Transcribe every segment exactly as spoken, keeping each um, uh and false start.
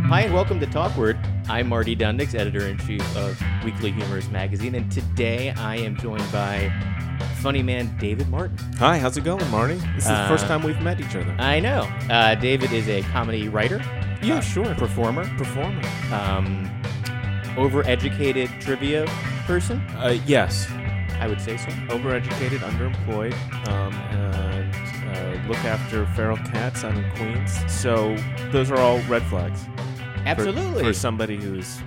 Hi, and welcome to Talkword. I'm Marty Dundix, editor-in-chief of Weekly Humorous Magazine, and today I am joined by funny man David Martin. Hi, how's it going, Marty? This is Uh, the first time we've met each other. I know. Uh, David is a comedy writer. Yeah, uh, sure. Performer. Performer. Um, overeducated trivia person, Uh, yes. I would say so. Overeducated, underemployed, um, and uh, look after feral cats out in Queens. So those are all red flags. for- Absolutely. For, somebody who's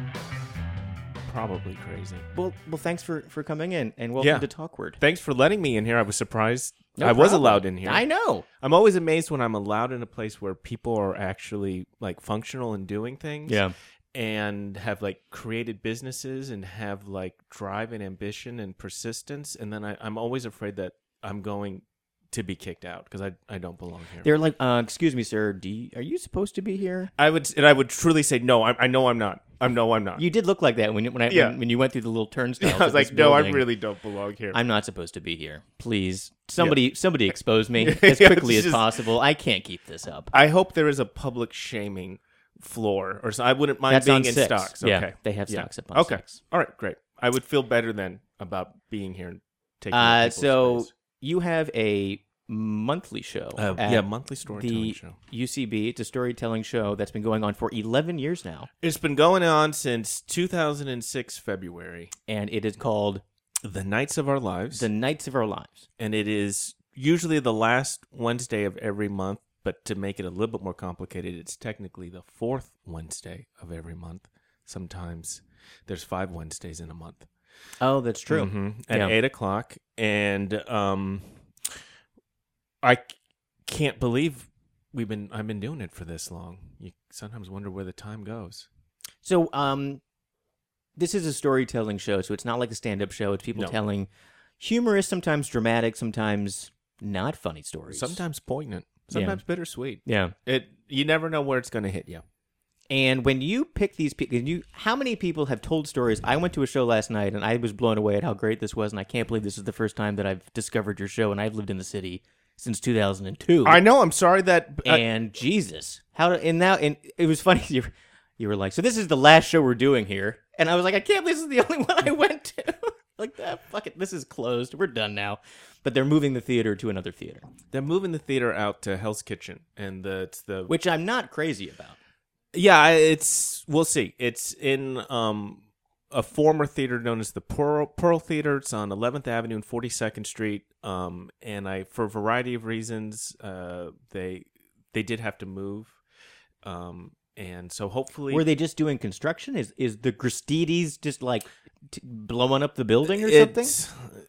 probably crazy. Well, well, thanks for, for coming in, and welcome Yeah. to Talkword. Thanks for letting me in here. I was surprised. No I was problem. allowed in here. I know. I'm always amazed when I'm allowed in a place where people are actually like functional and doing things. Yeah. And have like created businesses and have like drive and ambition and persistence. And then I, I'm always afraid that I'm going to be kicked out because I, I don't belong here. They're like, uh, excuse me, sir, do you, are you supposed to be here? I would and I would truly say no. I, I know I'm not. I know I'm not. You did look like that when you, when, I, Yeah. when, when you went through the little turnstiles. I was of this like, no, I building. really don't belong here. I'm not supposed to be here. Please, somebody, somebody expose me as Yeah, quickly as just- possible. I can't keep this up. I hope there is a public shaming floor, or so. I wouldn't mind That's being on in six. stocks. Yeah, Okay, they have Yeah. stocks up on Okay, six. all right, great. I would feel better then about being here and taking. up Uh, people's so space. you have a monthly show. Uh, at yeah, monthly storytelling the show. U C B. It's a storytelling show that's been going on for eleven years now, It's been going on since two thousand six February. and it is called The Nights of Our Lives. The Nights of Our Lives. and it is usually the last Wednesday of every month, but to make it a little bit more complicated, it's technically the fourth Wednesday of every month. Sometimes there's five Wednesdays in a month. Oh, that's true. Mhm. At Yeah. eight o'clock. And um, I c- can't believe we've been I've been doing it for this long. You sometimes wonder where the time goes. So, um, this is a storytelling show, so it's not like a stand-up show. It's people No. telling humorous, sometimes dramatic, sometimes not funny stories. Sometimes poignant, sometimes bittersweet. yeah. It you never know where it's going to hit you. And when you pick these people, you how many people have told stories? I went to a show last night, and I was blown away at how great this was, and I can't believe this is the first time that I've discovered your show, and I've lived in the city since two thousand two. I know. I'm sorry that. I- And Jesus, how do, and now and it was funny. You were, you were like, so this is the last show we're doing here, and I was like, I can't believe this is the only one I went to. Like that, fuck it, this is closed. We're done now. But they're moving the theater to another theater, They're moving the theater out to Hell's Kitchen, and the it's the which I'm not crazy about. yeah, I- it's we'll see. It's in um a former theater known as the Pearl Pearl Theater. It's on eleventh Avenue and forty-second Street. Um, and I for a variety of reasons, uh, they they did have to move. Um, and so hopefully Were they just doing construction? Is is the Gristides just like t- blowing up the building or something? it's,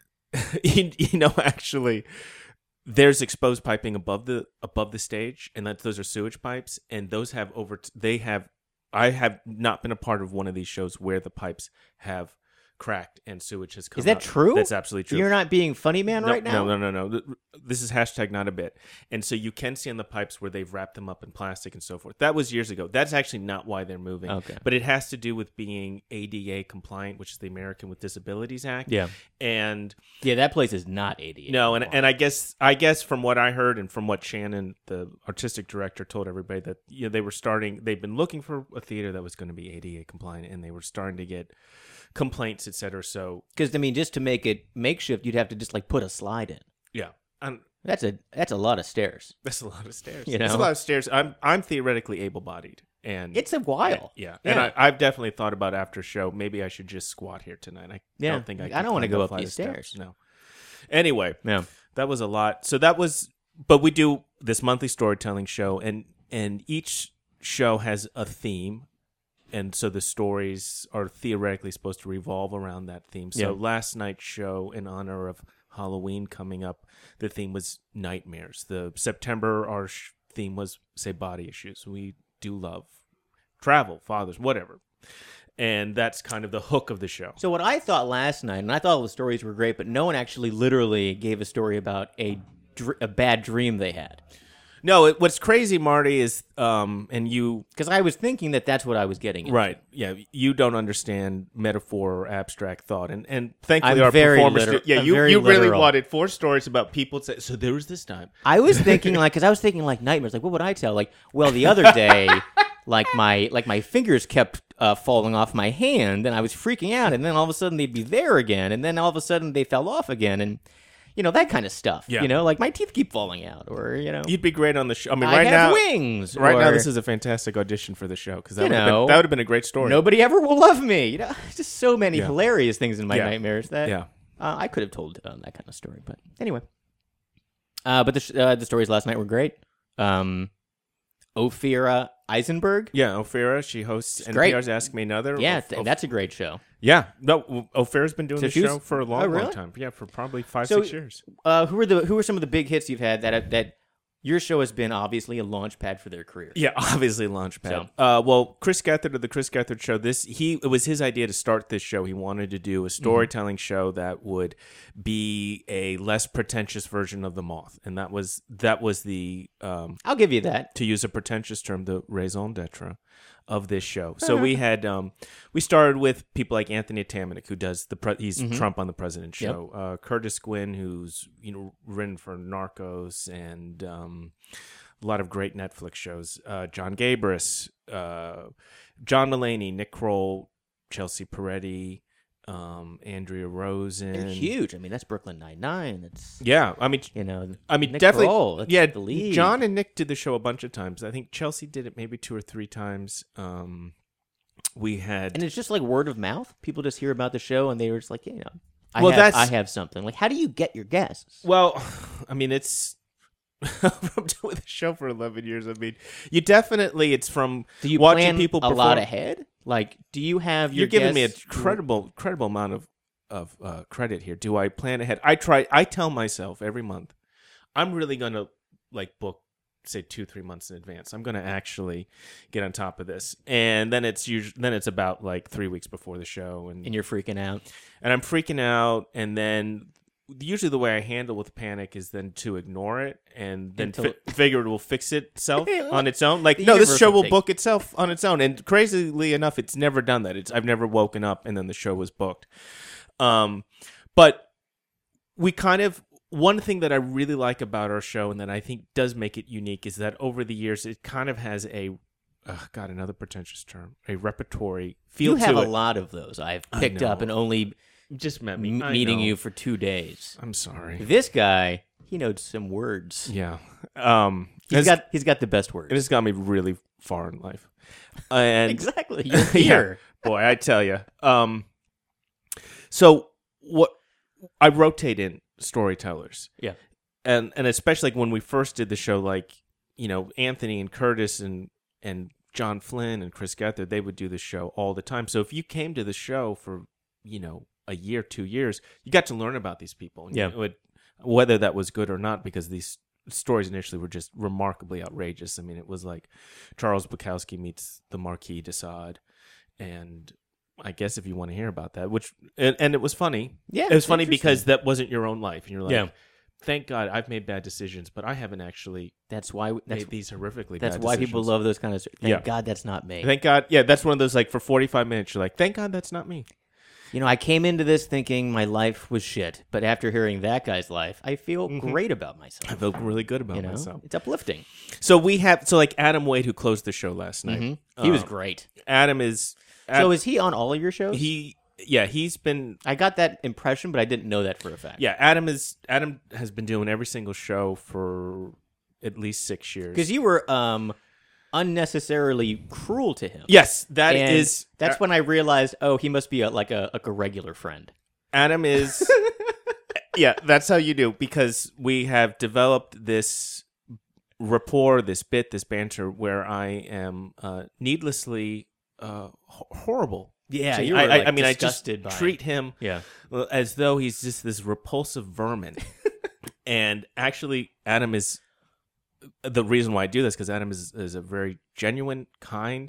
you, you know, actually. There's exposed piping above the above the stage, and that those are sewage pipes, and those have over. They have. I have not been a part of one of these shows where the pipes have cracked and sewage has come. Is that out. true? That's absolutely true. You're not being funny man no, right now? No, no, no, no. This is hashtag not a bit. And so you can see on the pipes where they've wrapped them up in plastic and so forth. That was years ago. That's actually not why they're moving. Okay. But it has to do with being A D A compliant, which is the American with Disabilities Act. Yeah. And Yeah, that place is not A D A. no, and anymore. and I guess I guess from what I heard and from what Shannon, the artistic director, told everybody that you know, they were starting. They've been looking for a theater that was going to be A D A compliant, and they were starting to get complaints, et cetera. So Because I mean, just to make it makeshift, you'd have to just like put a slide in. yeah, and That's a that's a lot of stairs. that's a lot of stairs. You That's know? a lot of stairs. I'm I'm theoretically able-bodied, and It's a while. yeah, Yeah. and I, I've definitely thought about after show. Maybe I should just squat here tonight. I Yeah. don't think I. I can don't wanna climb go that up flight these of steps. stairs. No. Anyway, Yeah. that was a lot. So that was, but we do this monthly storytelling show, and and each show has a theme, and so the stories are theoretically supposed to revolve around that theme. So Yeah. last night's show, in honor of Halloween coming up, the theme was nightmares. The September, our sh- theme was, say, body issues. We do love travel, fathers, whatever. And that's kind of the hook of the show. So what I thought last night, and I thought all the stories were great, but no one actually literally gave a story about a dr- a bad dream they had. No, it, what's crazy, Marty, is, um, and you, Because I was thinking that that's what I was getting at. right, yeah, you don't understand metaphor or abstract thought, and and thankfully I'm our very performers, literal- do- yeah, I'm you very you really literal. wanted four stories about people. Say, so there was this time. I was thinking like, because I was thinking like nightmares. Like, what would I tell? Like, well, the other day like my like my fingers kept uh, falling off my hand, and I was freaking out. And then all of a sudden they'd be there again, and then all of a sudden they fell off again, and you know that kind of stuff. Yeah. You know, like my teeth keep falling out, or you know, You'd be great on the show. I mean, I right have now, wings. right now, or, this is a fantastic audition for the show because that You would have know, been, that would have been a great story. nobody ever will love me. You know, just so many Yeah. hilarious things in my Yeah. nightmares that Yeah. uh, I could have told uh, that kind of story. But anyway, uh, but the sh- uh, the stories last night were great. Um, Ophira Eisenberg. Yeah, Ophira, she hosts She's N great. P R's Ask Me Another. Yeah, Of- th- of- that's a great show. yeah. No, Ophira's been doing So the she was- show for a long, Oh, really? long time. Yeah, for probably five, So- six years. Uh, who are the who are some of the big hits you've had that that your show has been obviously a launch pad for their career? Yeah, obviously Launchpad. So- Uh, well, Chris Gethard of the Chris Gethard Show. This he it was his idea to start this show. He wanted to do a storytelling show that would be a less pretentious version of The Moth, and that was that was the um, I'll give you that. to use a pretentious term, the raison d'être of this show. So we had um, we started with people like Anthony Tamanik, who does the pre- he's Trump on the President Show. Uh, Curtis Gwynn, who's you know written for Narcos and um, a lot of great Netflix shows. Uh, John Gabris, uh, John Mulaney, Nick Kroll, Chelsea Peretti, um, Andrea Rosen. They're huge. I mean, that's Brooklyn Nine Nine. That's Yeah, I mean, you know, I mean, Nick definitely. Kroll, that's yeah, the lead. John and Nick did the show a bunch of times. I think Chelsea did it maybe two or three times. Um, we had and it's just like word of mouth. People just hear about the show and they were just like, you know, I Well, have, that's- I have something. Like, how do you get your guests? well, I mean, it's from doing the show for eleven years. I mean, you definitely it's from Do you watching plan people a perform. lot ahead? Like, do you have your You're giving me a guests- credible, credible amount of of uh, credit here. Do I plan ahead? I try. I tell myself every month, I'm really gonna like book, say two, three months in advance. I'm gonna actually get on top of this, and then it's usually then it's about like three weeks before the show, and and you're freaking out. and I'm freaking out, and then. Usually, the way I handle with panic is then to ignore it, and then Until- fi- figure it will fix itself on its own. Like, The no, this universe show will will take- book itself on its own. And crazily enough, it's never done that. It's I've never woken up and then the show was booked. Um, but we kind of one thing that I really like about our show, and that I think does make it unique, is that over the years, it kind of has a oh God, another pretentious term, a repertory feel You have to a it. lot of those. I've I picked up know. and only Just met me m- I meeting know. you for two days. I'm sorry. This guy, he knows some words. Yeah. Um, He's it's- got he's got the best words. It has got me really far in life. And Exactly. You're yeah, here. boy, I tell you. Um, so what I rotate in storytellers, Yeah. and and especially like when we first did the show, like you know Anthony and Curtis and and John Flynn and Chris Gethard, they would do the show all the time. So if you came to the show for you know a year, two years, you got to learn about these people. And Yeah. you would, whether that was good or not, because these stories initially were just remarkably outrageous. I mean, it was like Charles Bukowski meets the Marquis de Sade, and I guess if you want to hear about that, which and, and it was funny. Yeah. It was funny interesting. because that wasn't your own life, and you're like, Yeah. thank God I've made bad decisions, but I haven't actually that's why that's made these horrifically that's bad why decisions. people love those kind of. Thank Yeah. God that's not me. Thank God, yeah, that's one of those like for forty-five minutes, you're like, thank God that's not me. You know, I came into this thinking my life was shit, but after hearing that guy's life, I feel great about myself. I feel really good about You know, myself. it's uplifting. So we have so like Adam Wade, who closed the show last night. Mhm. He was Um, great. Adam is So is he on all of your shows? he yeah he's been I got that impression, but I didn't know that for a fact. yeah Adam is Adam has been doing every single show for at least six years. Because you were um unnecessarily cruel to him. yes, that And is that's when I realized, oh, he must be a, like a like a regular friend. Adam is yeah, that's how you do, because we have developed this rapport, this bit, this banter, where I am uh, needlessly uh, ho- horrible. Yeah, to- you were, I, I- like, I mean, I disgusted just by treat him Yeah. as though he's just this repulsive vermin. And actually, Adam is the reason why I do this, because Adam is, is a very genuine, kind,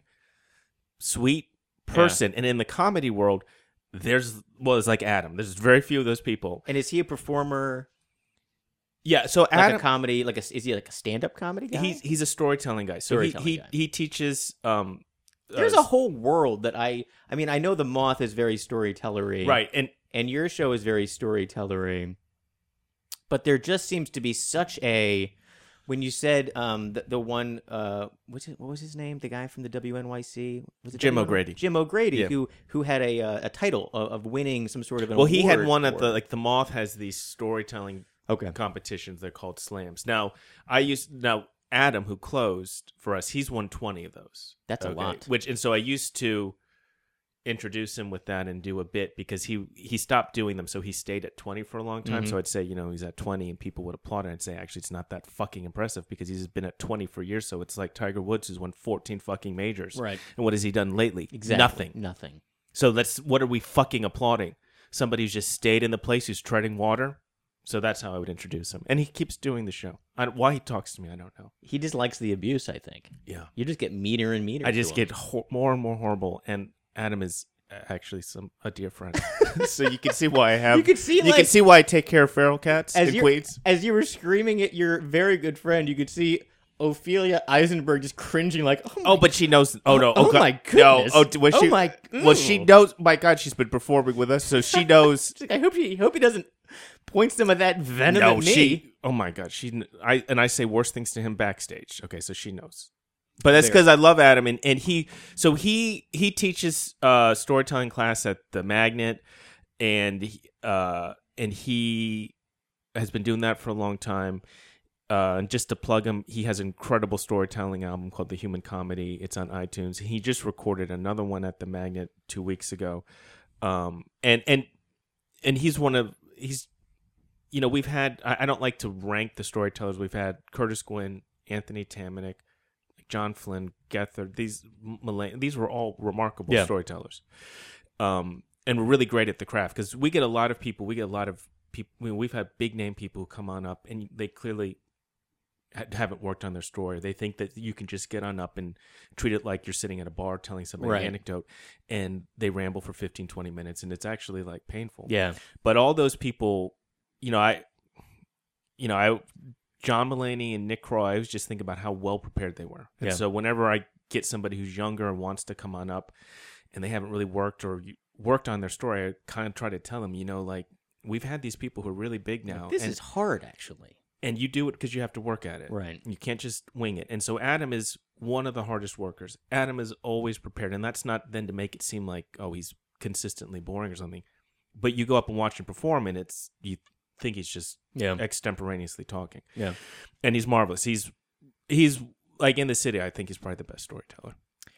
sweet person. And in the comedy world, there's, well, it's like Adam. There's very few of those people. And is he a performer? Yeah, so Like Adam, a comedy? Like a is he like a stand up comedy guy? he's he's a storytelling guy. So he Storytelling he, guy. he teaches. Um, There's uh, a whole world that I. I mean, I know the Moth is very storytellery, right, and and your show is very storytellery, but there just seems to be such a when you said um the, the one uh what's it, what was his name? The guy from the W N Y C? Was it Jim W N Y C? O'Grady. Jim O'Grady, Yeah. who who had a uh, a title of, of winning some sort of an Well, he had award one at for- the like the Moth has these storytelling okay. competitions. They're called slams. Now, I used now Adam, who closed for us, he's won twenty of those. That's a Okay? lot. Which and so I used to introduce him with that and do a bit because he he stopped doing them, so he stayed at twenty for a long time. Mhm. So I'd say, you know, he's at twenty, and people would applaud it. I'd say, actually, it's not that fucking impressive because he's been at twenty for years. So it's like Tiger Woods who's won fourteen fucking majors, Right. and what has he done lately? Exactly. Nothing. Nothing. So that's what are we fucking applauding? Somebody who's just stayed in the place, who's treading water. So that's how I would introduce him, and he keeps doing the show. I, why he talks to me, I don't know. He just likes the abuse, I think. Yeah, You just get meaner and meaner. I to just him. get ho- more and more horrible, and Adam is actually some a dear friend. So you can see why I have. You can see, you like- can see why I take care of feral cats as in you Queens. as you were screaming at your very good friend, you could see Ophelia Eisenberg just cringing like, oh, my Oh, but she knows. Oh no! Oh, God, my goodness. No, oh, was Oh, she? my- Well, she ooh. knows. My God, she's been performing with us, so she knows. She's like, I hope he hope he doesn't point some of that venom no, at me. she. Oh my God, she. I and I say worse things to him backstage. Okay, so she knows. But that's There. because I love Adam, and, and he. So he he teaches uh, storytelling class at the Magnet, and he, uh, and he has been doing that for a long time. Uh, and just to plug him, he has an incredible storytelling album called The Human Comedy. It's on iTunes. He just recorded another one at the Magnet two weeks ago, um, and and and he's one of he's, you know, we've had. I, I don't like to rank the storytellers. We've had Curtis Gwynn, Anthony Tamanek, John Flynn, Gethard. These Mulaney, these were all remarkable Yeah. storytellers, um, and we're really great at the craft because we get a lot of people. We get a lot of people. I mean, we've had big name people who come on up, and they clearly haven't worked on their story. They think that you can just get on up and treat it like you're sitting at a bar telling somebody Right. an anecdote, and they ramble for fifteen, twenty minutes, and it's actually like painful. Yeah. But all those people, you know, I, you know, I, John Mulaney and Nick Kroll, I always just think about how well prepared they were. And Yeah. so whenever I get somebody who's younger and wants to come on up, and they haven't really worked or worked on their story, I kind of try to tell them, you know, like, we've had these people who are really big now. This and, is hard, actually. and you do it because you have to work at it. Right. You can't just wing it. And so Adam is one of the hardest workers. Adam is always prepared. And that's not then to make it seem like, oh, he's consistently boring or something. But you go up and watch him perform, and it's you think he's just Yeah. extemporaneously talking. Yeah. And he's marvelous. He's he's like in the city, I think he's probably the best storyteller.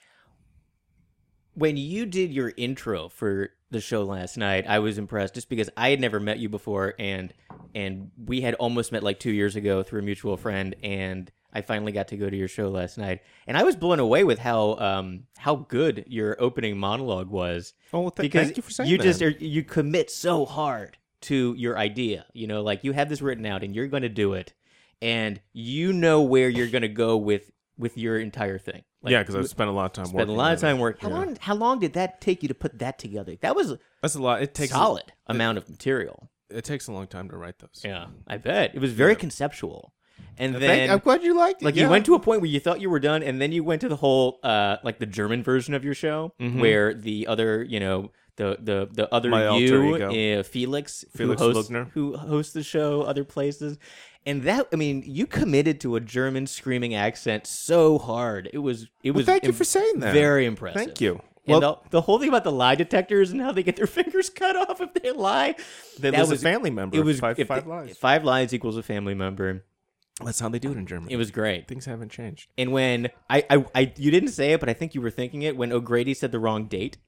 When you did your intro for the show last night, I was impressed just because I had never met you before, and and we had almost met like two years ago through a mutual friend, and I finally got to go to your show last night, and I was blown away with how um how good your opening monologue was. Oh, well, th- because thank you for saying you that. just are, you commit so hard to your idea. You know, like you have this written out, and you're going to do it, and you know where you're going to go with with your entire thing. Like, yeah, because I've spent a lot of time spent working. a lot of on it. time working. How Yeah. long? How long did that take you to put that together? That was a That's a lot. It takes solid amount of material. It takes a long time to write those. Yeah, I bet it was very Yeah. conceptual. And Thank- then, I'm glad you liked it. like, yeah. you went to a point where you thought you were done, and then you went to the whole, uh, like the German version of your show, Mhm. where the other, you know, the the the other My alter you, ego. uh, Felix, Felix who hosts, Lugner. who hosts the show other places. And that, I mean, you committed to a German screaming accent so hard. It was, it Well, was. thank you im- for saying that. Very impressive. Thank you. And Well, the, the whole thing about the lie detectors and how they get their fingers cut off if they lie. they that lose was a family member. It was five, if five the- lies. Five lies equals a family member. That's how they do it in Germany. It was great. Things haven't changed. And when I, I, I, you didn't say it, but I think you were thinking it when O'Grady said the wrong date.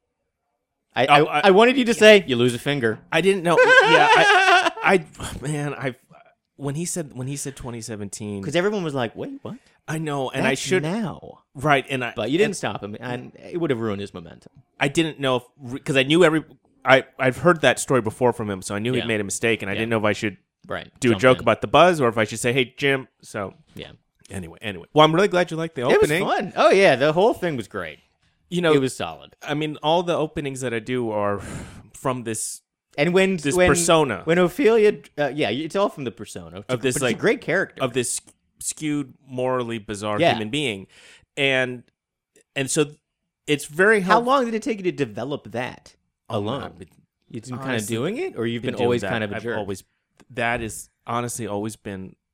I, Oh, I, I- I wanted you to say you lose a finger. I didn't know. yeah, I, I, man, I, when he said when he said twenty seventeen, Because everyone was like, "Wait, what?" I know, and I That's should now, right, and I, but you didn't and stop him, and it would have ruined his momentum. I didn't know if because I knew every. I I've heard that story before from him, so I knew Yeah. he'd made a mistake, and I Yeah. didn't know if I should Right? do a Jump joke in. about the buzz or if I should say, "Hey, Jim." So Yeah, anyway, anyway, well, I'm really glad you liked the it was opening. fun. Oh yeah, the whole thing was great. You know, It was solid. I mean, all the openings that I do are from this And when this when, persona when Ophelia, uh, yeah, it's all from the persona Of this, but it's like, a great character. of this skewed, morally bizarre Yeah. human being, and and so it's very How helpful. long did it take you to develop that Oh, alone? man, but You've been kind of honestly, doing it, or you've been, doing always that. kind of a I've jerk? always that is honestly always been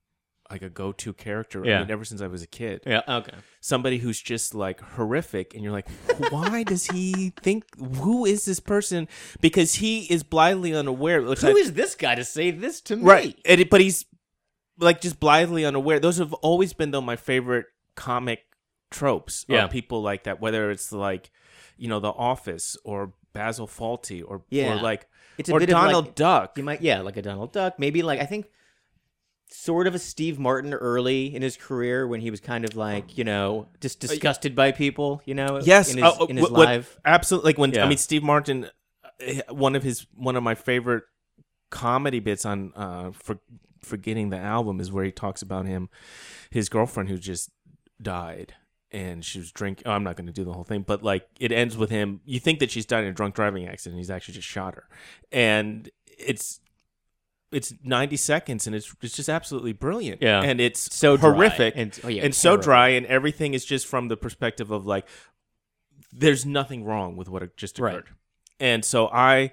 like a go-to character. Yeah. I mean, ever since I was a kid. Yeah. Okay. Somebody who's just like horrific, and you're like, why does he think? Who is this person? Because he is blithely unaware. Which Who I, is this guy to say this to me? right? And it, but he's like just blithely unaware. Those have always been though my favorite comic tropes. Yeah. Of people like that, whether it's like, you know, The Office or Basil Fawlty or Yeah. or like It's a or bit Donald of like, Duck. You might, yeah, like a Donald Duck. Maybe like I think, sort of a Steve Martin early in his career when he was kind of like, you know, just disgusted by people. You know, Yes, in his, uh, in his what- what- live. absolutely. Like when Yeah. I mean Steve Martin, uh, one of his one of my favorite comedy bits on uh, for forgetting the album is where he talks about him, his girlfriend who just died. And she was drinking. Oh, I'm not going to do the whole thing, but like it ends with him. You think that she's died in a drunk driving accident. He's actually just shot her, and it's it's ninety seconds, and it's it's just absolutely brilliant. Yeah. and it's So dry. horrific And- oh, yeah, and so terrible. dry, and everything is just from the perspective of like, there's nothing wrong with what had just Right. occurred, and so I,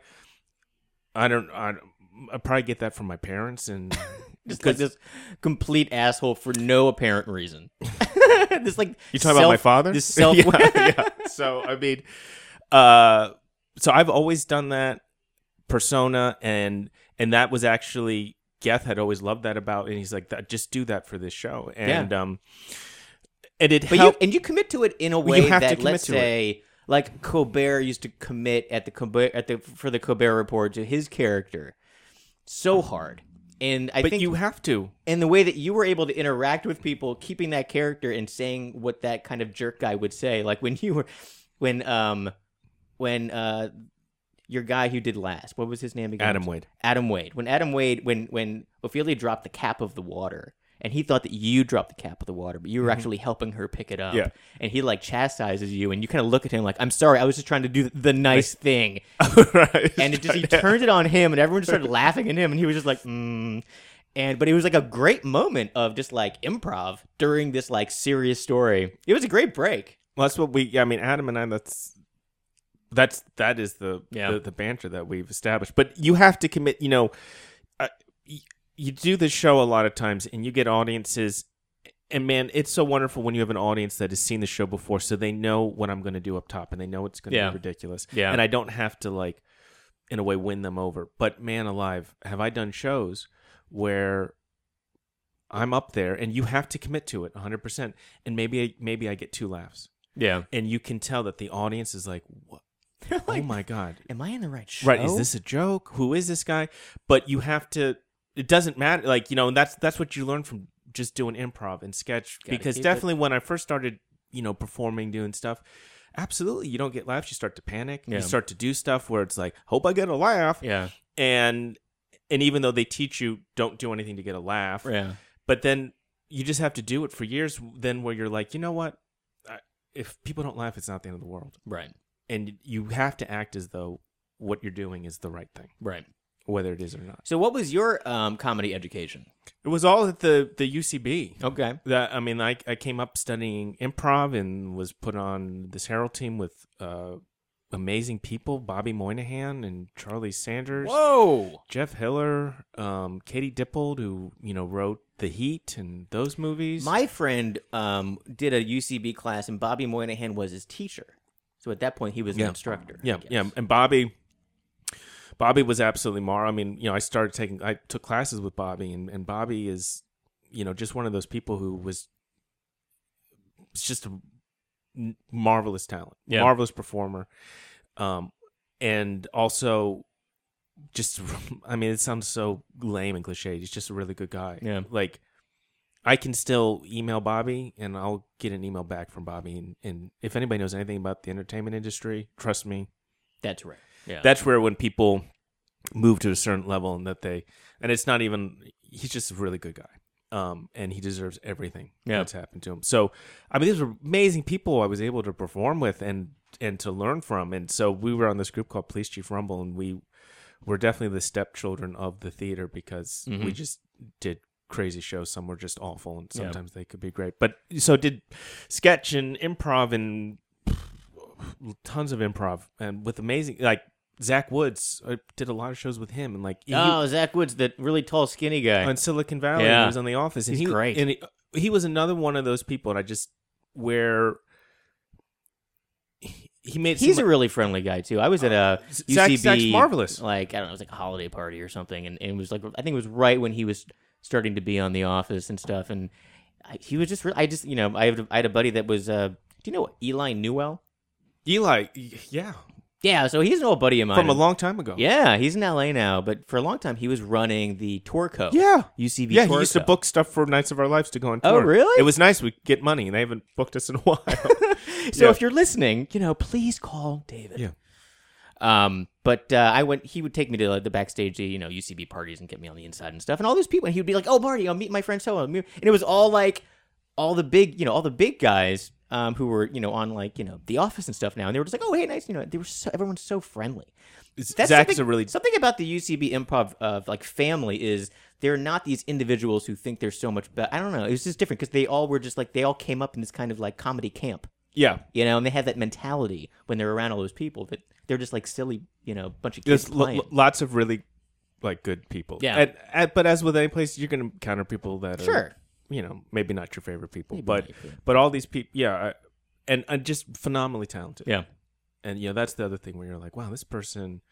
I don't, I, I probably get that from my parents, and Just like this complete asshole for no apparent reason. This like you talking about my father? This self. yeah, yeah. So I mean, uh, so I've always done that persona, and and that was actually Geth had always loved that about, and he's like, that, just do that for this show, and Yeah. um, and it But helped. you and you commit to it in a Well, you way have to that, commit let's to it. say, like Colbert used to commit at the Colbert at the for the Colbert Report to his character so hard, and I but think you have to. and the way that you were able to interact with people, keeping that character and saying what that kind of jerk guy would say, like when you were, when um, when uh, your guy who did last, what was his name again? Adam Wade. Adam Wade. When Adam Wade, when when Ophelia dropped the cap of the water, and he thought that you dropped the cap of the water, but you were actually helping her pick it up. Yeah. And he like chastises you, and you kind of look at him like, "I'm sorry, I was just trying to do the nice thing." right. And it just he turned it on him, and everyone just started laughing at him, and he was just like, mm. And but it was like a great moment of just like improv during this like serious story. It was a great break. Well, that's what we. Yeah, I mean, Adam and I. That's that's that is the, Yeah. the the banter that we've established. But you have to commit. You know, uh, y- you do this show a lot of times, and you get audiences. And man, it's so wonderful when you have an audience that has seen the show before, so they know what I'm going to do up top, and they know it's going to Yeah. be ridiculous. Yeah. And I don't have to like, in a way, win them over. But man, alive, have I done shows where I'm up there, and you have to commit to it one hundred percent. And maybe I, maybe I get two laughs. Yeah. And you can tell that the audience is like, "What? Oh my god! Am I in the right show? Right? Is this a joke? Who is this guy?" But you have to. It doesn't matter. Like you know, and that's that's what you learn from just doing improv and sketch. Gotta because keep definitely when I first started, you know, performing, doing stuff, absolutely, you don't get laughs. You start to panic. Yeah. You start to do stuff where it's like, "Hope I get a laugh." Yeah. And and even though they teach you don't do anything to get a laugh, Yeah. but then you just have to do it for years. Then where you're like, you know what? I, if people don't laugh, it's not the end of the world. Right. And you have to act as though what you're doing is the right thing, Right. whether it is or not. So, what was your um, comedy education? It was all at the, the U C B. Okay. That I mean, I I came up studying improv and was put on this Herald team with uh, amazing people: Bobby Moynihan and Charlie Sanders, Whoa. Jeff Hiller, um, Katie Dippold, who you know wrote The Heat and those movies. My friend um, did a U C B class, and Bobby Moynihan was his teacher. So at that point, he was Yeah. an instructor. I Yeah, guess. yeah, and Bobby, Bobby was absolutely mar. I mean, you know, I started taking, I took classes with Bobby, and, and Bobby is, you know, just one of those people who was, it's just a n- marvelous talent, Yeah. marvelous performer, um, and also just, I mean, it sounds so lame and cliche. He's just a really good guy. Yeah. Like. I can still email Bobby, and I'll get an email back from Bobby. And, and if anybody knows anything about the entertainment industry, trust me, That's right. Yeah. that's where when people move to a certain level and that they, and it's not even, he's just a really good guy. Um, and he deserves everything Yeah. that's happened to him. So, I mean, these were amazing people I was able to perform with and, and to learn from. And so we were on this group called Police Chief Rumble, and we were definitely the stepchildren of the theater because Mhm. we just did crazy shows. Some were just awful, and Yeah. sometimes they could be great. But so did sketch and improv and tons of improv, and with amazing, like Zach Woods. I did a lot of shows with him, and like he, Oh, Zach Woods, that really tall, skinny guy. on Silicon Valley, Yeah. he was on The Office, and He's he great. And he, he was another one of those people, and I just where he, he made. He's some, a really friendly guy too. I was at a Zach- U C B, Zach's marvelous. Like I don't know, it was like a holiday party or something, and, and it was like I think it was right when he was starting to be on The Office and stuff, and I, he was just. Re- I just you know I had, I had a buddy that was. Uh, do you know Eli Newell? Eli, yeah, Yeah, so he's an old buddy of mine. from a long time ago. Yeah, he's in L A now, but for a long time he was running the Torco. Yeah. U C B Yeah, Torco. he used to book stuff for Nights of Our Lives to go on Oh, tour. really? It was nice. We get money, and they haven't booked us in a while. So Yeah. if you're listening, you know, please call David. Yeah. Um, but uh, I went. He would take me to like, the backstage, you know, U C B parties and get me on the inside and stuff. And all those people, and he would be like, "Oh, Marty, I'll meet my friend so." And it was all like, all the big, you know, all the big guys um, who were, you know, on like, you know, The Office and stuff now. And they were just like, "Oh, hey, nice," you know. They were so, everyone's so friendly. That's Zach is something- a really something about the U C B improv of like family is they're not these individuals who think they're so much better. I don't know. It was just different because they all were just like they all came up in this kind of like comedy camp. yeah. You know, and they have that mentality when they're around all those people that they're just like silly, you know, bunch of kids There's lo- playing. lo- lots of really like good people. Yeah. And, and, but as with any place, you're going to encounter people that are, Sure. you know, maybe not your favorite people, Maybe but not your favorite. but all these people, yeah, I, and and just phenomenally talented. Yeah. And you know, that's the other thing where you're like, wow, this person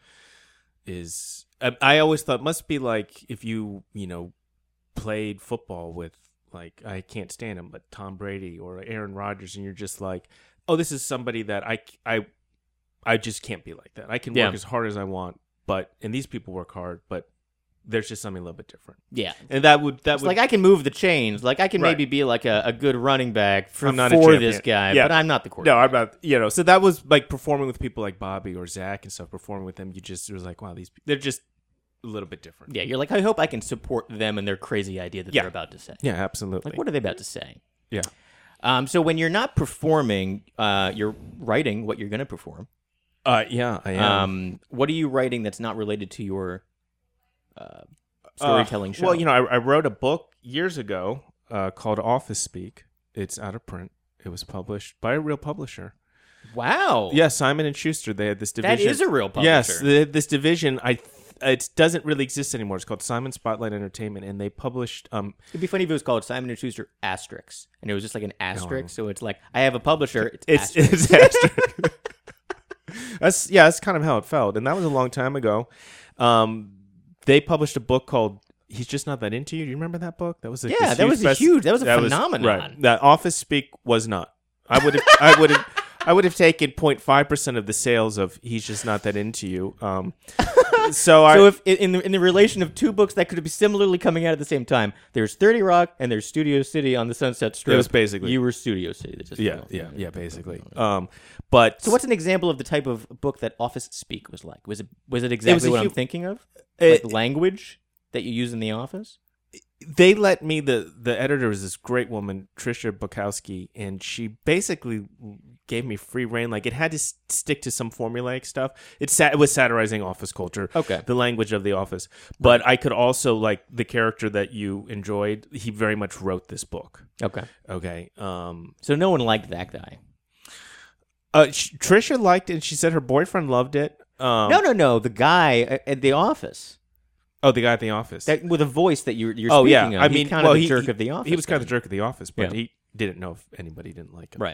is. I, I always thought it must be like if you you know played football with like I can't stand him, but Tom Brady or Aaron Rodgers, and you're just like, oh, this is somebody that I I I just can't be like that. I can Yeah. work as hard as I want, but and these people work hard, but there's just something a little bit different. Yeah. And that would that It's would like I can move the chains. Like I can Right. maybe be like a, a good running back for, I'm not a for champion. this guy, Yeah. but I'm not the quarterback. no, I'm not. You know, so that was like performing with people like Bobby or Zach and stuff. Performing with them, you just it was like, wow, these they're just a little bit different. Yeah, you're like, I hope I can support them and their crazy idea that Yeah. they're about to say. Yeah, absolutely. Like, what are they about to say? Yeah. Um, so when you're not performing, uh, you're writing what you're going to perform. Uh, yeah, I am. Um, what are you writing that's not related to your uh, storytelling Uh, show? Well, you know, I, I wrote a book years ago uh, called Office Speak. It's out of print. It was published by a real publisher. Wow. Yeah, Simon and Schuster. They had this That division. is a real publisher. Yes, they had this division. I th- it doesn't really exist anymore. It's called Simon Spotlight Entertainment, and they published. Um, It'd be funny if it was called Simon and Schuster Asterix, and it was just like an asterisk. So it's like I have a publisher. It's, it's asterisk. it's asterisk. That's yeah. That's kind of how it felt, and that was a long time ago. Um, they published a book called "He's Just Not That Into You." Do you remember that book? That was a, Yeah, this that was a best- huge- that was a that phenomenon. right. That Office Speak was not. I would have. I would have. I would have taken zero point five percent of the sales of "He's Just Not That Into You." Um, so I. So if in the in the relation of two books that could be similarly coming out at the same time, there's thirty Rock and there's Studio City on the Sunset Strip. It was basically- you were Studio City. That just yeah, fell off. yeah, yeah. Basically. Um, but So what's an example of the type of book that Office Speak was like? Was it was it exactly a what I'm hu- thinking of? It- Like language that you use in the office? they let me the the editor was this great woman, Trisha Bukowski, and she basically gave me free reign. Like it had to s- stick to some formulaic stuff. It sat it was satirizing office culture, Okay. the language of the office. But I could also like the character that you enjoyed. He very much wrote this book. Okay. Okay. Um. So no one liked that guy. Uh. Sh- Trisha liked it. And she said her boyfriend loved it. Um, no, no, no. The guy at at the office. Oh, the guy at the office. That, with a voice that you're, you're oh yeah. speaking of. I He's mean, kind well, of the he, jerk he- of the office. He was kind of the then. jerk of the office, but Yeah. he didn't know if anybody didn't like him. Right.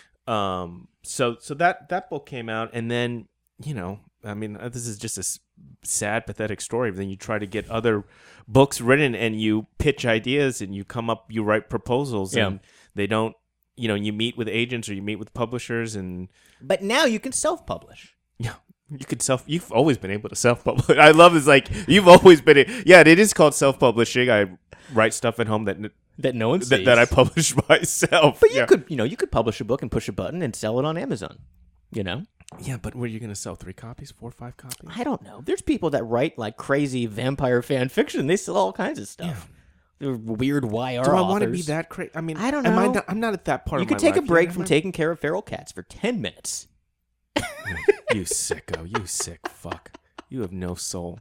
Um. So so that that book came out, and then you know, I mean, uh, this is just a s- sad, pathetic story. But then you try to get other books written, and you pitch ideas, and you come up, you write proposals, Yeah. and they don't. You know, you meet with agents or you meet with publishers, and But now you can self-publish. yeah, you could self. You've always been able to self-publish. I love this. Like you've always been. A, yeah, it is called self-publishing. I write stuff at home that That no one sees. that, that I publish myself. But you yeah. could, you know, you could publish a book and push a button and sell it on Amazon. You know, Yeah, but were you going to sell three copies, four, five copies? I don't know. There's people that write like crazy vampire fan fiction. They sell all kinds of stuff. They're weird Y R Do I authors. want to be that crazy? I mean, I don't am I know. not, I'm not at that part. You of could my take a life break yet, from am I? taking care of feral cats for ten minutes. You sicko, you sick fuck. You have no soul.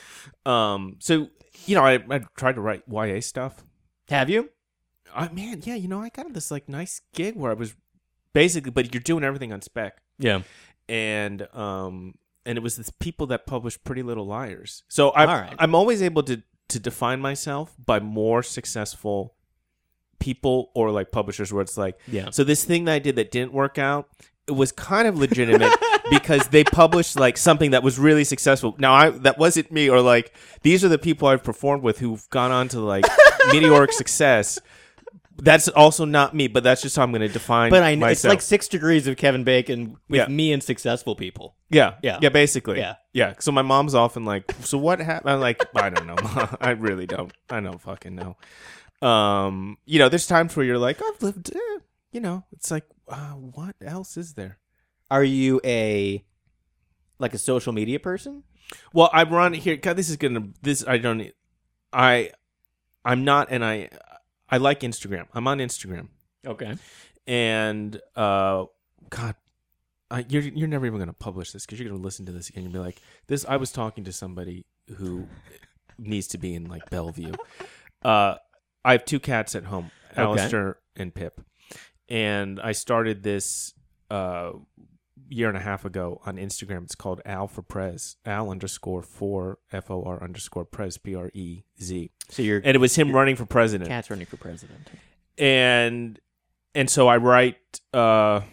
Um. So you know, I I tried to write Y A stuff. Have you? I man, yeah. You know, I got this like nice gig where I was basically, but you're doing everything on spec. Yeah. And um, and it was the people that published Pretty Little Liars. So I'm All right. I'm always able to to define myself by more successful people or like publishers where it's like, Yeah. so this thing that I did that didn't work out, it was kind of legitimate because they published like something that was really successful. Now I that wasn't me, or like these are the people I've performed with who've gone on to like meteoric success. That's also not me, but that's just how I'm going to define But I know myself. it's like six degrees of Kevin Bacon with Yeah. me and successful people. Yeah, Yeah. yeah, basically, Yeah. yeah. So my mom's often like, "So what happened?" I'm like, "I don't know. I really don't. I don't fucking know." Um, you know, there's times where you're like, "I've lived," eh, you know. It's like, uh, what else is there? Are you a like a social media person? Well, I run here. God, this is gonna. This I don't. I, I'm not, and I, I like Instagram. I'm on Instagram, Okay. and uh, God. I, you're you're never even gonna publish this because you're gonna listen to this again. You'll be like, "This." I was talking to somebody who needs to be in like Bellevue. Uh, I have two cats at home, Okay. Alistair and Pip, and I started this uh year and a half ago on Instagram. It's called Al for Prez, Al underscore for F O R underscore Prez, P R E Z, So you're and it was him running for president. cat's running for president. and and so I write. Uh,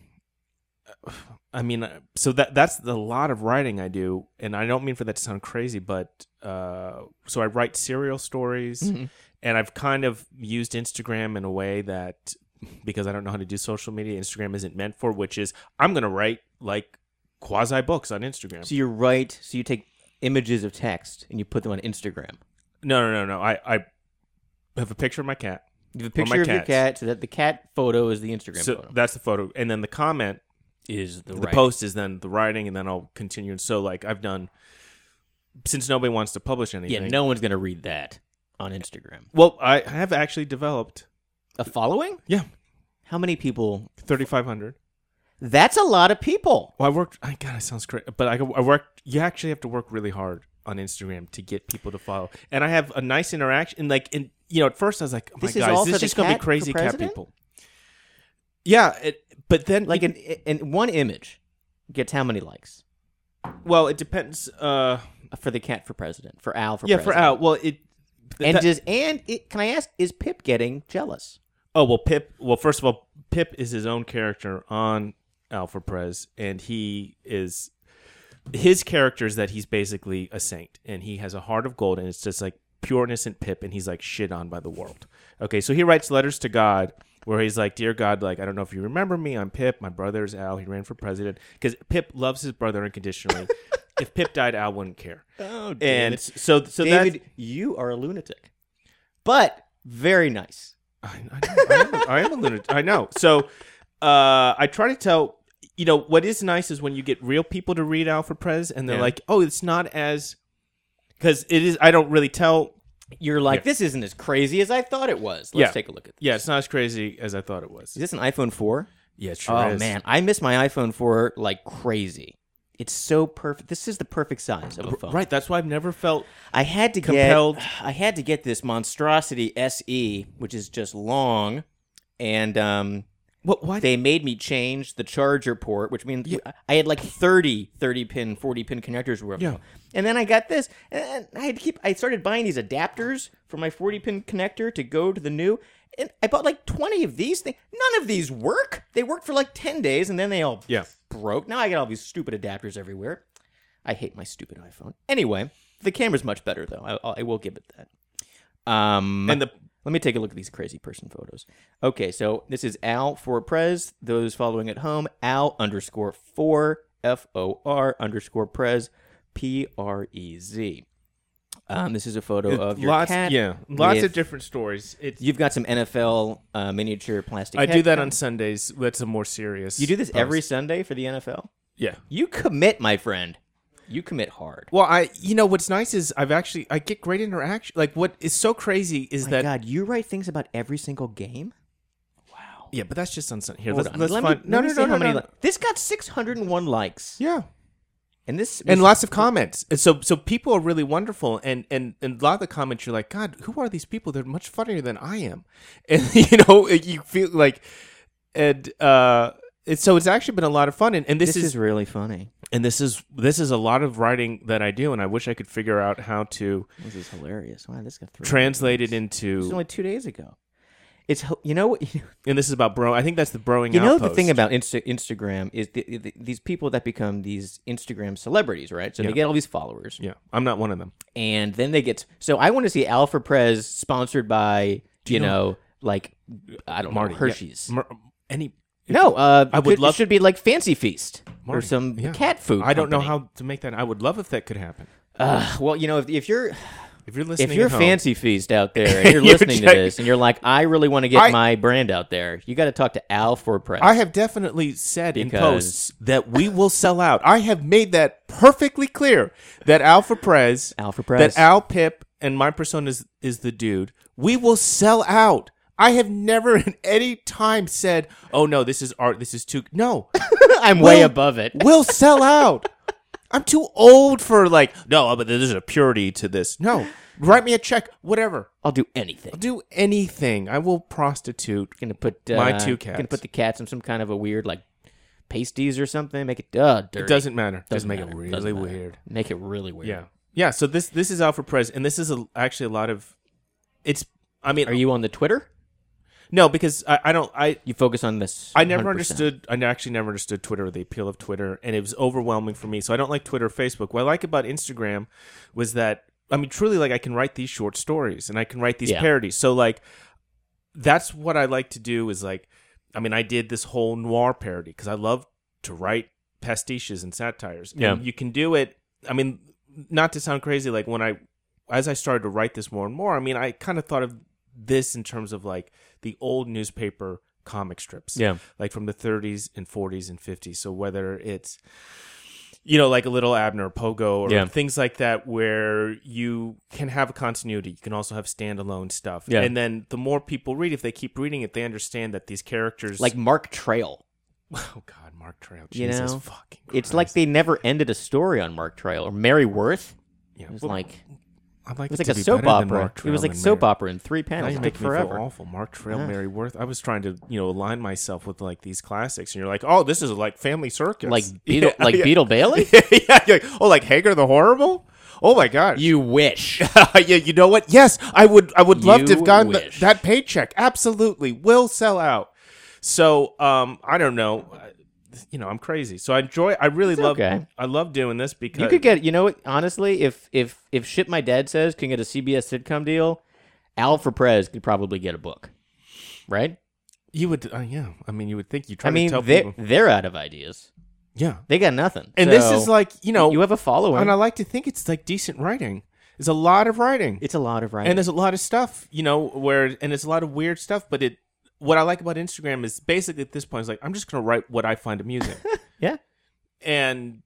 I mean, so that that's a lot of writing I do, and I don't mean for that to sound crazy, but uh, so I write serial stories, Mhm. and I've kind of used Instagram in a way that, because I don't know how to do social media, Instagram isn't meant for, which is I'm going to write like quasi books on Instagram. So you write. So you take images of text and you put them on Instagram. No, no, no, no. I, I have a picture of my cat. You have a Or picture my of your cats. cat, so that the cat photo is the Instagram So photo. that's the photo, and then the comment, Is the, the right. post is then the writing, and then I'll continue. And so, like I've done, since nobody wants to publish anything. Yeah, no one's gonna read that on Instagram. Well, I have actually developed. A following? Yeah, How many people? thirty-five hundred. That's a lot of people. Well, I worked. I God, it sounds crazy, but I, I worked. You actually have to work really hard on Instagram to get people to follow, and I have a nice interaction. And like, in you know, at first I was like, "Oh my This is god, all is for this the just gonna be cat for crazy cat president? people?" Yeah, it, but then Like in, in one image gets how many likes well, it depends. Uh, for the cat for president? For Al for yeah, president. for Al. Well, it And that- does and it, can I ask? Is Pip getting jealous? Oh, well, Pip, well, first of all, Pip is his own character on Alpha Prez, and he is, his character is that he's basically a saint, and he has a heart of gold, and it's just like pure innocent Pip, and he's like shit on by the world. Okay, so he writes letters to God, where he's like, "Dear God, like, I don't know if you remember me, I'm Pip, my brother is Al, he ran for president," because Pip loves his brother unconditionally. If Pip died, Al wouldn't care. Oh, And so, so David, that's, you are a lunatic, but very nice. I, I, know, I, am, a- I am a lunatic. I know. So uh, I try to tell, you know, what is nice is when you get real people to read Alfred Prez, and they're Yeah. like, oh, it's not as, because it is, I don't really tell, You're like, Yeah. this isn't as crazy as I thought it was. Let's Yeah. take a look at this. yeah, it's not as crazy as I thought it was. Is this an iPhone four? Yeah, it sure Oh, is. man. I miss my iPhone four like crazy. It's so perfect. This is the perfect size of a phone. Right, that's why I've never felt, I had to Compelled. get I had to get this monstrosity S E, which is just long, and um, what, why? they made me change the charger port, which means I had like thirty, thirty pin, forty pin connectors or whatever. Yeah. And then I got this, and I had to keep. I started buying these adapters for my forty pin connector to go to the new. And I bought like twenty of these things. None of these work. They worked for like ten days, and then they all Yeah. broke. Now I got all these stupid adapters everywhere. I hate my stupid iPhone. Anyway, the camera's much better though. I, I will give it that. Um, And the, let me take a look at these crazy person photos. Okay, so this is Al for Prez. Those following at home, Al underscore for F O R underscore Prez, P R E Z. Um, this is a photo of your lots, cat. yeah, lots with- of different stories. It's, You've got some N F L uh, miniature plastic. I do that head- on Sundays. That's a more serious. You do this post. every Sunday for the N F L? Yeah. You commit, my friend. You commit hard. Well, I, you know, what's nice is I've actually, I get great interaction. Like, what is so crazy is My that, God, you write things about every single game? Wow. yeah, but that's just on Sunday. Here, Hold let's, on. let's Let find, me, no, let me no, see no, how no, many no. li- This got six hundred one likes. Yeah. And this And was- lots of comments. And so, so people are really wonderful. And, and, and a lot of the comments, you're like, God, who are these people? They're much funnier than I am. And, you know, you feel like, and, uh, it's, so it's actually been a lot of fun. And, and this, this, is, really funny. And this is this is a lot of writing that I do, and I wish I could figure out how to This is hilarious. Wow, this got three. translate it This into. was only two days ago. It's h- you know what And this is about bro. I think that's the broing. you know Outpost. the thing about Insta- Instagram is the, the, these people that become these Instagram celebrities, right? So Yeah. they get all these followers, Yeah, I'm not one of them. and then they get. So I want to see Alpha Prez sponsored by you, you know, know- like I don't Marty know yeah. Hershey's. Mar- any. No, uh, I would could- love- It should be like Fancy Feast or Marty, some yeah. cat food. I don't know company. how to make that. I would love if that could happen. Uh, well, you know, if, if you're If you're listening, if you're at home, Fancy Feast out there and you're You're listening to checking- this and you're like, I really want to get I- my brand out there, you got to talk to Al for Press. I have definitely said in Because- posts that we will sell out. I have made that perfectly clear that Alpha Prez, Al for Press. that Al Pip, and my persona is, is the dude. We will sell out. I have never at any time said, "Oh no, this is art. This is too." No, I'm way We'll- above it. we'll sell out. I'm too old for like. No, but there's a purity to this. No, write me a check. Whatever. I'll do anything. I'll do anything. I will prostitute. Gonna put uh, My two cats. Gonna put the cats in some kind of a weird like pasties or something. Make it uh, dirty. It doesn't matter. Just Doesn't make matter. it really Doesn't matter. weird. Make it really weird. Yeah, yeah. So this this is Alpha Prez, and this is a, actually a lot of. It's. I mean, Are you on the Twitter? no, because I, I don't. I You focus on this. I never one hundred percent. understood. I actually never understood Twitter, the appeal of Twitter, and it was overwhelming for me. So I don't like Twitter, or Facebook. What I like about Instagram was that I mean, truly, like I can write these short stories and I can write these Yeah. parodies. So like, that's what I like to do. Is like, I mean, I did this whole noir parody because I love to write pastiches and satires. Yeah. And you can do it. I mean, not to sound crazy, like when I, as I started to write this more and more, I mean, I kind of thought of this in terms of like the old newspaper comic strips, Yeah. like from the thirties and forties and fifties. So whether it's, you know, like a Little Abner, Pogo, or Yeah. things like that, where you can have a continuity. You can also have standalone stuff. Yeah. And then the more people read, if they keep reading it, they understand that these characters, Like Mark Trail. oh God, Mark Trail, You Jesus know, fucking It's Christ. like they never ended a story on Mark Trail or Mary Worth. yeah, It was well, like I'd like it was it like to a be soap better than opera. Mark It Trail was like and soap Mary- opera in three Now panels. you It make took me forever. feel awful. Mark Trail, Yeah. Mary Worth. I was trying to, you know, align myself with like these classics, and you're like, oh, this is like Family Circus, Like Beetle, Yeah, like yeah. Beetle Bailey. yeah, you're like, oh, like Hagar the Horrible. Oh my God. You wish. yeah, you know what? Yes, I would. I would love to You have gotten th- wish. that paycheck. Absolutely, will sell out. So, um, I don't know. Uh, You know, I'm crazy. So I enjoy. I really It's love. okay. I love doing this because You could get, you know what? Honestly, if if if shit my dad says can get a C B S sitcom deal, Al for Prez could probably get a book, right? you would. Uh, yeah, I mean, you would think you try I mean, to tell they're people. they're out of ideas. Yeah, They got nothing. and this So, is like you know, you have a following. and I like to think it's like decent writing. There's a lot of writing, It's a lot of writing. and there's a lot of stuff. You know, where and there's a lot of weird stuff. But it, what I like about Instagram is basically at this point, it's like I'm just gonna write what I find amusing. yeah, And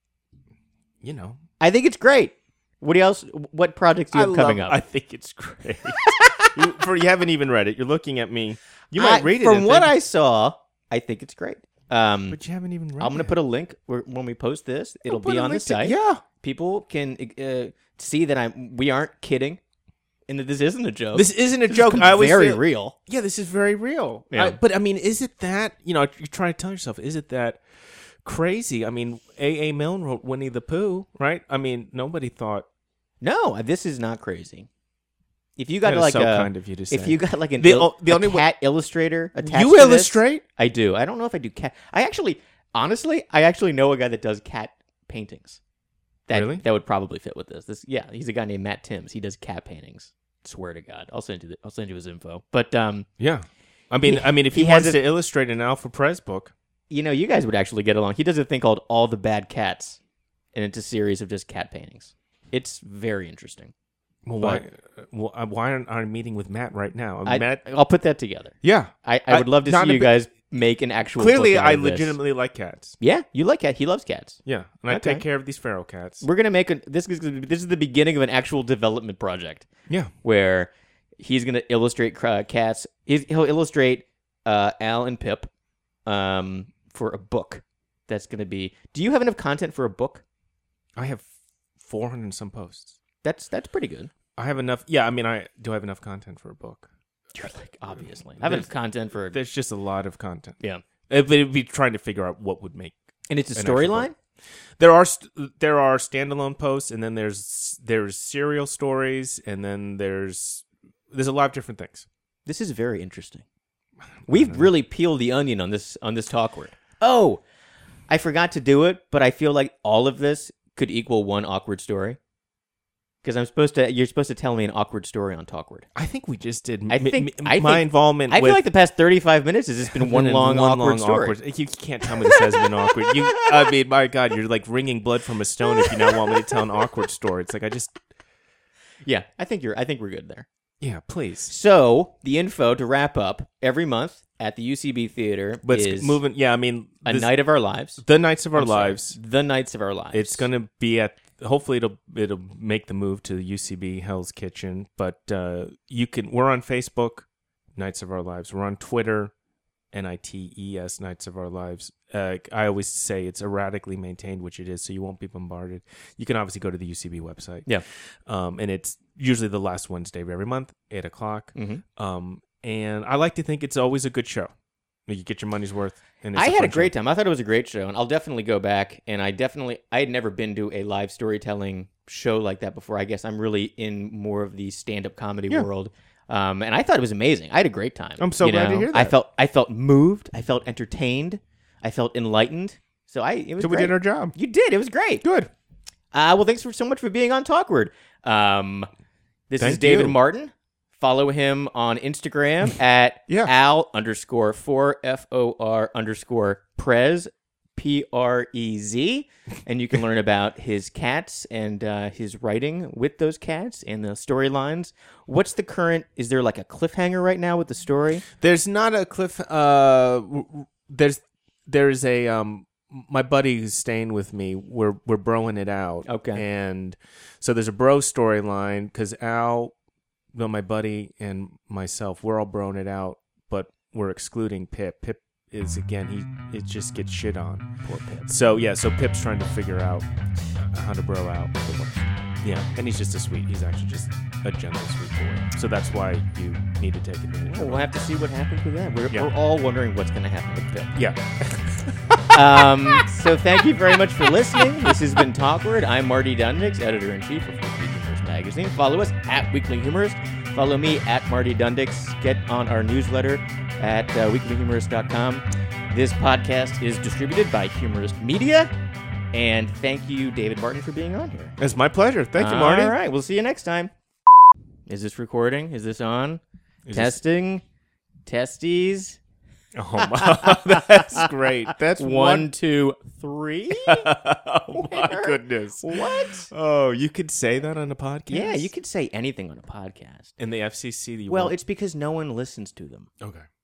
you know, I think it's great. What else? What projects do you I have coming love- up? I think it's great. you, for you haven't even read it. You're looking at me. You I- might read it. From and what think- I saw, I think it's great. Um, but you haven't even read. I'm going to it. put a link where, when we post this. It'll Put be a on the link to- site. Yeah, People can uh, see that I'm. We aren't kidding, and that this isn't a joke. this isn't a This joke. is I always very feel- real. Yeah, this is very real. Yeah. I- but I mean, is it that you know? You're trying to tell yourself, is it that crazy? I mean, A. A. Milne wrote Winnie the Pooh, right? I mean, nobody thought No, this is not crazy. If you got that is like so a, kind of you to say. if you got like an The il- o- the a only way- cat illustrator attached you to this- illustrate, I do. I don't know if I do cat. I actually, honestly, I actually know a guy that does cat paintings. That Really? that would probably fit with this. This, yeah, he's a guy named Matt Timms. He does cat paintings. Swear to God, I'll send you. The, I'll send you his info. But um, yeah. I mean, He- I mean, if he, he has wants it- to illustrate an Alpha Prez book, you know, you guys would actually get along. He does a thing called All the Bad Cats, and it's a series of just cat paintings. It's very interesting. well, why? Well, uh, why aren't I meeting with Matt right now? I, Matt, I'll put that together. yeah. I, I I- would love to not see a you bit- guys make an actual. Clearly, book out I of this. legitimately like cats. Yeah, you like cat. He loves cats. Yeah, and I Okay. take care of these feral cats. We're gonna make a this is this is the beginning of an actual development project Yeah, where he's gonna illustrate cr- cats. He's, he'll illustrate uh, Al and Pip um, for a book. That's gonna be. Do you have enough content for a book? I have four hundred and some posts. That's that's pretty good. I have enough. Yeah, I mean, I do I have enough content for a book. You're like obviously I have enough content for. There's just a lot of content. Yeah, It, but it'd be trying to figure out what would make. and it's a an actual storyline. There are st- there are standalone posts, and then there's there's serial stories, and then there's there's a lot of different things. This is very interesting. We've really peeled the onion on this on this Talkward. Oh, I forgot to do it, but I feel like all of this could equal one awkward story. Because I'm supposed to, you're supposed to tell me an awkward story on Talkward. I think we just did. I m- think m- I my think, involvement. I with, feel like the past thirty-five minutes has just been one long one awkward long story. awkward- You can't tell me this hasn't been awkward. You, I mean, my God, you're like wringing blood from a stone if you now want me to tell an awkward story. It's like I just. Yeah, I think you're. I think we're good there. Yeah, please. So the info to wrap up every month at the U C B Theater But is it's moving. Yeah, I mean, a this- night of our lives. the nights of our I'm sorry, lives. the nights of our lives. It's gonna be at. Hopefully, it'll it'll make the move to the U C B Hell's Kitchen. But uh, you can. We're on Facebook, Nights of Our Lives. We're on Twitter, N I T E S, Nights of Our Lives. Uh, I always say it's erratically maintained, which it is, so you won't be bombarded. You can obviously go to the U C B website. Yeah. Um, and it's usually the last Wednesday of every month, eight o'clock. Mm-hmm. Um, and I like to think it's always a good show. You get your money's worth. And it's I a had a fun great show. time. I thought it was a great show, and I'll definitely go back. And I definitely, I had never been to a live storytelling show like that before. I guess I'm really in more of the stand-up comedy Yeah. world, um, and I thought it was amazing. I had a great time. I'm so you glad to know? hear I that. felt, I felt moved. I felt entertained. I felt enlightened. So I, it was. So we great. did our job. You did. It was great. Good. Uh, well, thanks for so much for being on Talkward. Um, this is Thank David you. Martin. Follow him on Instagram at Yeah. al underscore four F O R underscore Prez, P R E Z. And you can learn about his cats and uh, his writing with those cats and the storylines. What's the current, is there like a cliffhanger right now with the story? There's not a cliff. Uh, w- w- there's there's a um. My buddy who's staying with me, we're we're broing it out. Okay. And so there's a bro storyline because Al, well, my buddy and myself, we're all broing it out, but we're excluding Pip. Pip is again he it just gets shit on. Poor Pip. So yeah, so Pip's trying to figure out how to bro out. Yeah, and he's just a sweet. He's actually just a gentle, sweet boy. So that's why you need to take advantage. Well, of we'll it. have to see what happens with that. We're, Yeah. we're all wondering what's going to happen with Pip. Yeah. Um, so thank you very much for listening. This has been Talkward. I'm Marty Dundix, editor-in-chief of Weekly Humorist Magazine. Follow us at Weekly Humorist. Follow me at Marty Dundix. Get on our newsletter at uh, weekly humorist dot com. This podcast is distributed by Humorist Media. And thank you, David Martin, for being on here. It's my pleasure. Thank you, Marty. All right, we'll see you next time. Is this recording? Is this on? Is this- Testing? Testes? Oh my, that's great. That's One, two, three? Oh my Where? goodness. What? Oh, you could say that on a podcast? Yeah, you could say anything on a podcast. In the F C C, you Well, won't- it's because no one listens to them. okay.